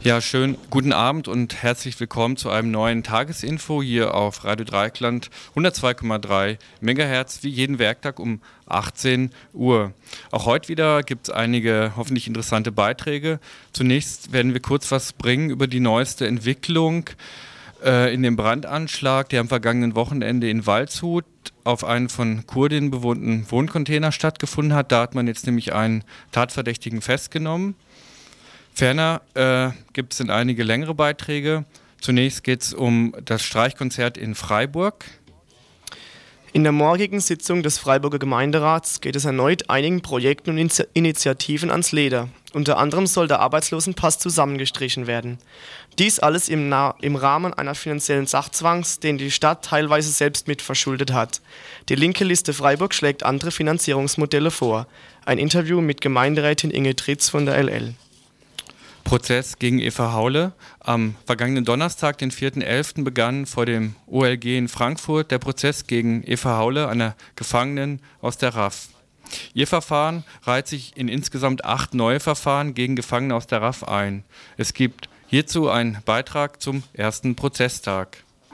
Ja, schön guten Abend und herzlich willkommen zu einem neuen Tagesinfo hier auf Radio Dreieckland 102,3 MHz, wie jeden Werktag um 18 Uhr. Auch heute wieder gibt es einige hoffentlich interessante Beiträge. Zunächst werden wir kurz was bringen über die neueste Entwicklung in dem Brandanschlag, der am vergangenen Wochenende in Waldshut auf einen von Kurdinnen bewohnten Wohncontainer stattgefunden hat. Da hat man jetzt nämlich einen Tatverdächtigen festgenommen. Ferner gibt es einige längere Beiträge. Zunächst geht es um das Streichkonzert in Freiburg. In der morgigen Sitzung des Freiburger Gemeinderats geht es erneut einigen Projekten und Initiativen ans Leder. Unter anderem soll der Arbeitslosenpass zusammengestrichen werden. Dies alles im Rahmen einer finanziellen Sachzwangs, den die Stadt teilweise selbst mit verschuldet hat. Die linke Liste Freiburg schlägt andere Finanzierungsmodelle vor. Ein Interview mit Gemeinderätin Inge Tritz von der LL. Prozess gegen Eva Haule. Am vergangenen Donnerstag, den 4.11., begann vor dem OLG in Frankfurt der Prozess gegen Eva Haule, einer Gefangenen aus der RAF. Ihr Verfahren reiht sich in insgesamt 8 neue Verfahren gegen Gefangene aus der RAF ein. Es gibt hierzu einen Beitrag zum ersten Prozesstag.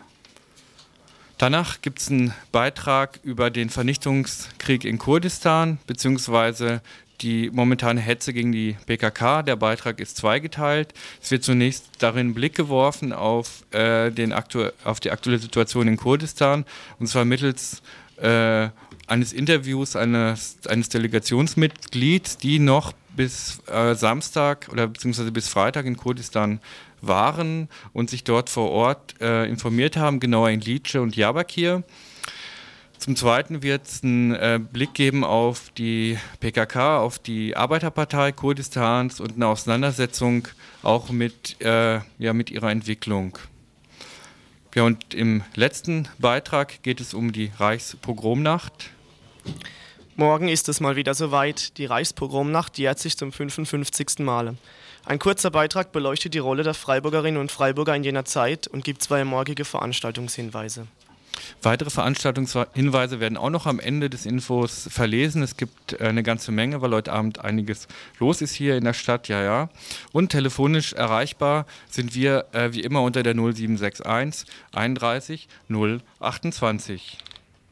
Danach gibt es einen Beitrag über den Vernichtungskrieg in Kurdistan bzw. die momentane Hetze gegen die PKK. Der Beitrag ist zweigeteilt. Es wird zunächst darin Blick geworfen auf die aktuelle Situation in Kurdistan, und zwar mittels eines Interviews eines Delegationsmitglieds, die noch bis Samstag oder beziehungsweise bis Freitag in Kurdistan waren und sich dort vor Ort informiert haben, genauer in Lice und Diyarbakir. Zum Zweiten wird es einen Blick geben auf die PKK, auf die Arbeiterpartei Kurdistans und eine Auseinandersetzung auch mit ihrer Entwicklung. Ja, und im letzten Beitrag geht es um die Reichspogromnacht. Morgen ist es mal wieder soweit. Die Reichspogromnacht jährt sich zum 55. Male. Ein kurzer Beitrag beleuchtet die Rolle der Freiburgerinnen und Freiburger in jener Zeit und gibt 2 morgige Veranstaltungshinweise. Weitere Veranstaltungshinweise werden auch noch am Ende des Infos verlesen. Es gibt eine ganze Menge, weil heute Abend einiges los ist hier in der Stadt. Ja. Und telefonisch erreichbar sind wir wie immer unter der 0761 31 028.